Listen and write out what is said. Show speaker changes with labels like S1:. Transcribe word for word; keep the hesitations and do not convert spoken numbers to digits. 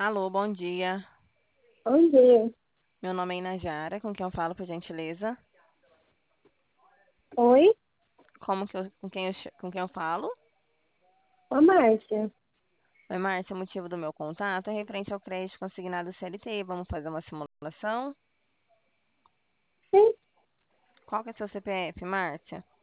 S1: Alô, bom dia.
S2: Bom dia.
S1: Meu nome é Inajara, com quem eu falo, por gentileza?
S2: Oi,
S1: Como que eu, com quem eu, ch- com quem eu falo?
S2: a Márcia.
S1: Oi, Márcia, o motivo do meu contato é referente ao crédito consignado C L T. Vamos fazer uma simulação?
S2: Sim,
S1: Qual que é seu C P F, Márcia?